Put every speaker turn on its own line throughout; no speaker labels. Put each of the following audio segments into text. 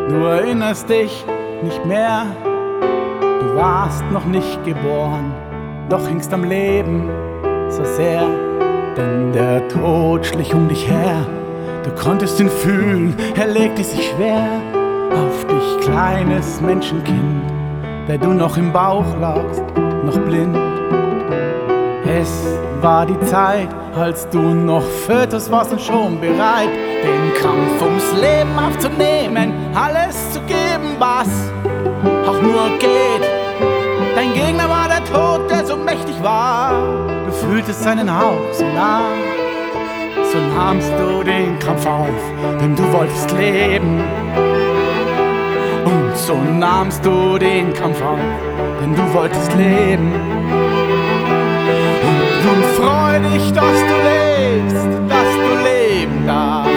Du erinnerst dich nicht mehr, du warst noch nicht geboren, doch hingst am Leben so sehr, denn der Tod schlich um dich her. Du konntest ihn fühlen, er legte sich schwer auf dich, kleines Menschenkind, der du noch im Bauch lagst, noch blind. Es war die Zeit, als du noch Fötus warst und schon bereit, den Kampf ums Leben aufzunehmen, alles zu geben, was auch nur geht. Dein Gegner war der Tod, der so mächtig war. Du fühltest seinen Hauch so nah, so nahmst du den Kampf auf, denn du wolltest leben. Und so nahmst du den Kampf auf, denn du wolltest leben. Und nun freu dich, dass du lebst, dass du leben darfst.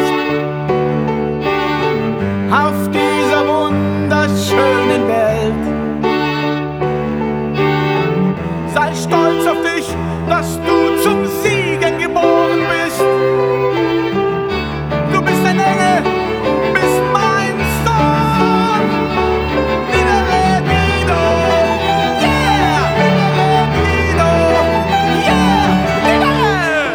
Auf dieser wunderschönen Welt. Sei stolz auf dich, dass du zum Siegen geboren bist. Du bist ein Engel, bist mein Sohn. Viva Latino, yeah! Viva Latino, yeah!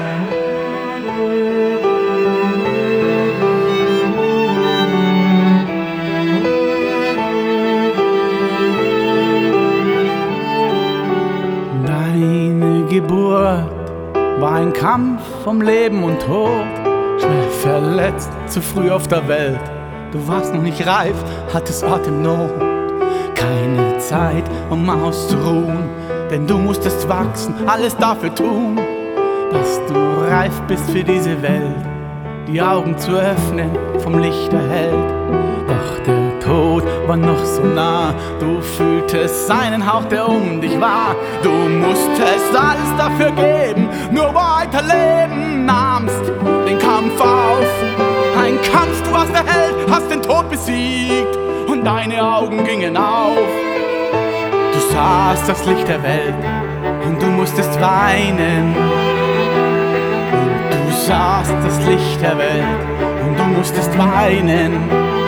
Deine Geburt war ein Kampf um Leben und Tod. Schwer verletzt, zu früh auf der Welt. Du warst noch nicht reif, hattest Atemnot. Keine Zeit, um auszuruhen, denn du musstest wachsen, alles dafür tun, dass du reif bist für diese Welt, die Augen zu öffnen, vom Licht erhellt. Doch der Tod war noch so nah, du fühltest seinen Hauch, der um dich war. Du musstest alles dafür geben, nur weiterleben, nahmst den Kampf auf. Ein Kampf, du warst der Held, hast den Tod besiegt und deine Augen gingen auf. Du sahst das Licht der Welt und du musstest weinen. Und du sahst das Licht der Welt und du musstest weinen.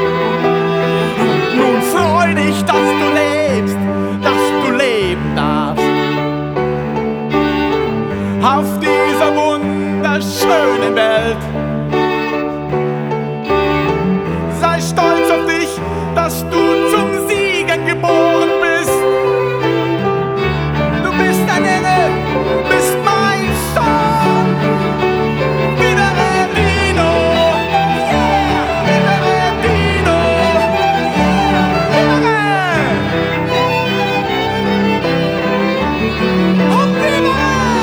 Und nun freu dich, dass du lebst, dass du leben darfst. Auf dieser wunderschönen Welt. Sei stolz auf dich, dass du zum Siegen geboren bist. Du bist ein Engel, bist mein Sohn. Viva Latino, yeah! Viva Latino, yeah! Und viva!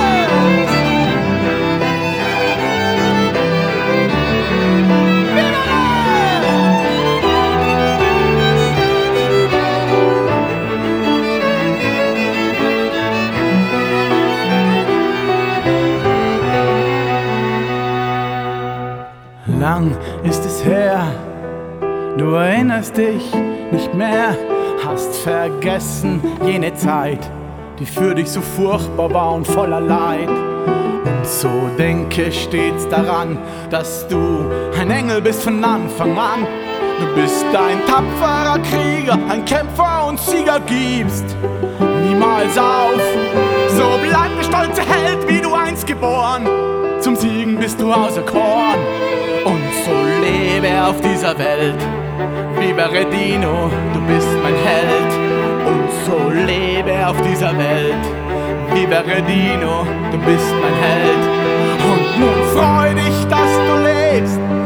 Lang ist es her, du erinnerst dich nicht mehr, hast vergessen jene Zeit, die für dich so furchtbar war und voller Leid. Und so denke stets daran, dass du ein Engel bist von Anfang an. Du bist ein tapferer Krieger, ein Kämpfer und Sieger, gibst niemals auf. So bleib der stolze Held, wie du einst geboren, zum Siegen bist du auserkoren. Und so lebe auf dieser Welt, Viva Latino, du bist mein Held. Und so lebe auf dieser Welt, Viva Latino, du bist mein Held. Und nun freu dich, dass du lebst,